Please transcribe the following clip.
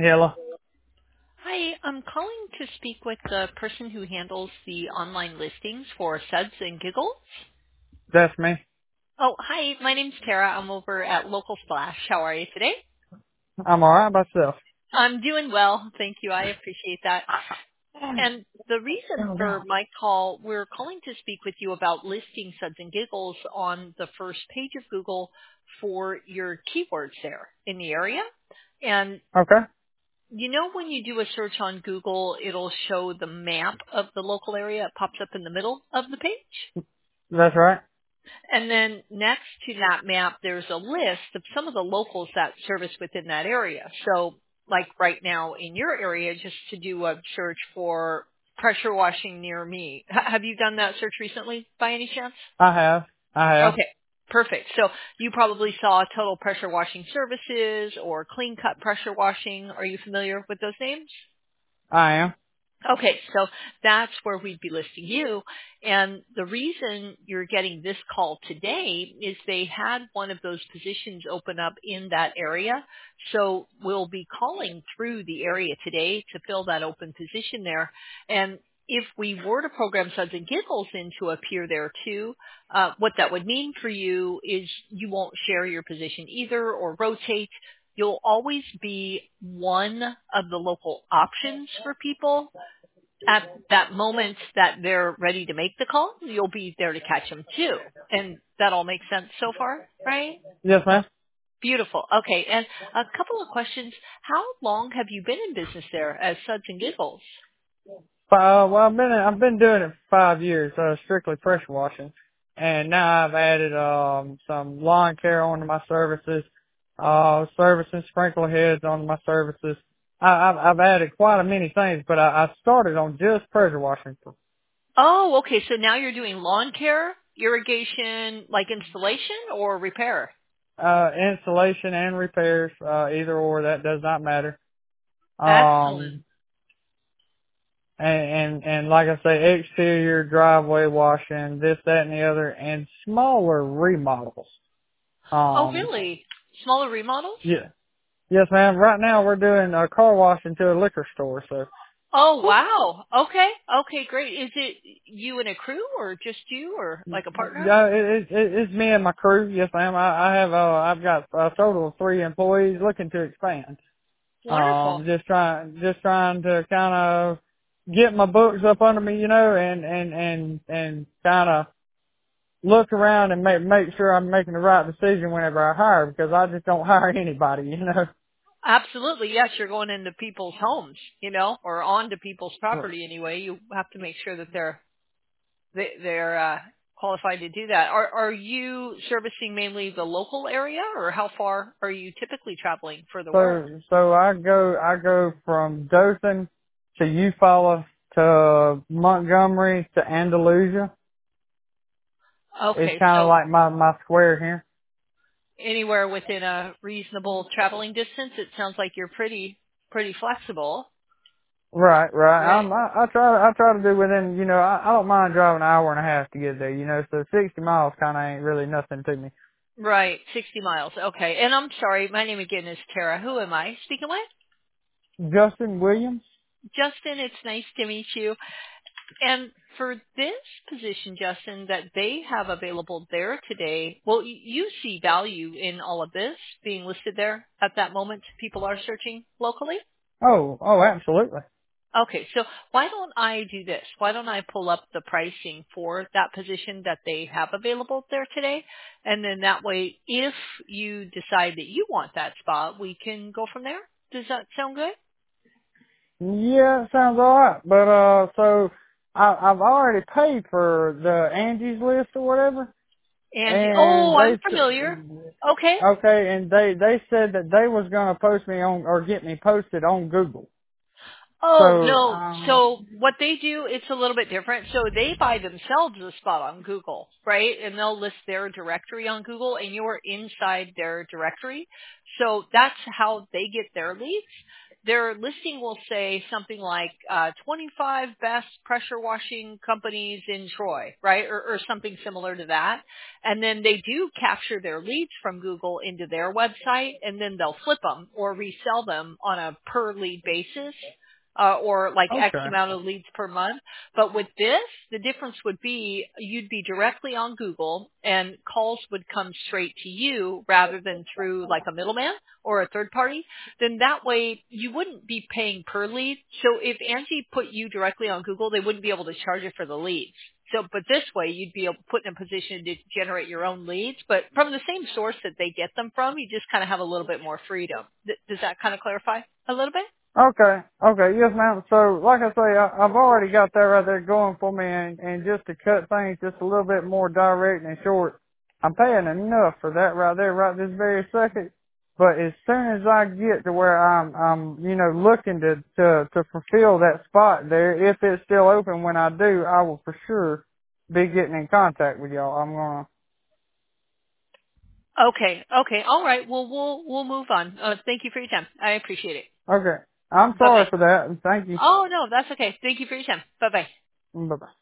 Hello. Hi, I'm calling to speak with the person who handles the online listings for Suds and Giggles. That's me. Oh, hi, my name's Tara. I'm over at Local Splash. How are you today? I'm alright myself. I'm doing well. Thank you. I appreciate that. And the reason Oh, for God. my call, we're calling to speak with you about listing Suds and Giggles on the first page of Google for your keywords there in the area. And Okay. you know when you do a search on Google, it'll show the map of the local area. It pops up in the middle of the page. That's right. And then next to that map, there's a list of some of the locals that service within that area. So like right now in your area, just to do a search for pressure washing near me. Have you done that search recently by any chance? I have. I have. Okay, perfect. So you probably saw Total Pressure Washing Services or Clean Cut Pressure Washing. Are you familiar with those names? I am. Okay, so that's where we'd be listing you. And the reason you're getting this call today is they had one of those positions open up in that area. So we'll be calling through the area today to fill that open position there. And if we were to program Suds and Giggles in to appear there too, what that would mean for you is you won't share your position either or rotate. You'll always be one of the local options for people at that moment that they're ready to make the call, you'll be there to catch them too. And that all makes sense so far, right? Yes, ma'am. Beautiful. Okay. And a couple of questions. How long have you been in business there as Suds and Giggles? Well, I've been doing it for 5 years, strictly pressure washing. And now I've added, some lawn care onto my services, servicing sprinkler heads onto my services. I've added quite a many things, but I started on just pressure washing. Oh, okay. So now you're doing lawn care, irrigation, like installation or repair? Installation and repairs, either or, that does not matter. Excellent. Um, and like I say, exterior driveway washing, this, that, and the other, and smaller remodels. Oh, Um, really? Smaller remodels? yeah, yes, ma'am. Right now we're doing a car wash into a liquor store. So, Oh, wow. Okay. Okay, great. Is it you and a crew or just you or like a partner? yeah, it's me and my crew. Yes, ma'am. I've got a total of 3 employees looking to expand. Wonderful. Just trying to kind of get my books up under me, and kind of look around and make sure I'm making the right decision whenever I hire, because I just don't hire anybody. Absolutely. Yes, you're going into people's homes, or onto people's property anyway. You have to make sure that they're qualified to do that. Are you servicing mainly the local area, or how far are you typically traveling for the work? So I go from Dothan to Eufaula to Montgomery to Andalusia. It's Okay, kind of so like my square here. anywhere within a reasonable traveling distance, it sounds like you're pretty flexible, Right, right. right? I try to do within, I don't mind driving an hour and a half to get there, so 60 miles kind of ain't really nothing to me. Right, 60 miles. Okay. And I'm sorry, my name again is Tara. Who am I speaking with? Justin Williams? Justin, it's nice to meet you. And for this position, Justin, that they have available there today, well, you see value in all of this being listed there at that moment. People are searching locally. Oh, absolutely. Okay, so why don't I do this? Why don't I pull up the pricing for that position that they have available there today? And then that way, if you decide that you want that spot, we can go from there. Does that sound good? Yeah, it sounds alright. But, so, I've already paid for the Angie's List or whatever. Angie, And oh, I'm they, familiar. Okay. okay, and they said that they was gonna post me on, or get me posted on Google. Oh, So, no. So what they do, it's a little bit different. So they buy themselves a spot on Google, right? And they'll list their directory on Google and you're inside their directory. So that's how they get their leads. their listing will say something like 25 best pressure washing companies in Troy, right? Or something similar to that. And then they do capture their leads from Google into their website, and then they'll flip them or resell them on a per lead basis. Or like X Okay. amount of leads per month. But with this, the difference would be you'd be directly on Google and calls would come straight to you rather than through like a middleman or a third party. Then that way you wouldn't be paying per lead. So if Angie put you directly on Google, they wouldn't be able to charge you for the leads. So, but this way you'd be able to put in a position to generate your own leads, but from the same source that they get them from, you just kind of have a little bit more freedom. Does that kind of clarify a little bit? Okay. Okay. Yes, ma'am. So, like I say, I've already got that right there going for me, and just to cut things just a little bit more direct and short, I'm paying enough for that right there, right this very second. But as soon as I get to where I'm looking to fulfill that spot there, if it's still open when I do, I will for sure be getting in contact with y'all. I'm gonna. Okay. Okay. All right. Well, we'll move on. Thank you for your time. I appreciate it. Okay. I'm Bye sorry bye. for that, and thank you. Oh no, that's okay. Thank you for your time. Bye bye. Bye bye.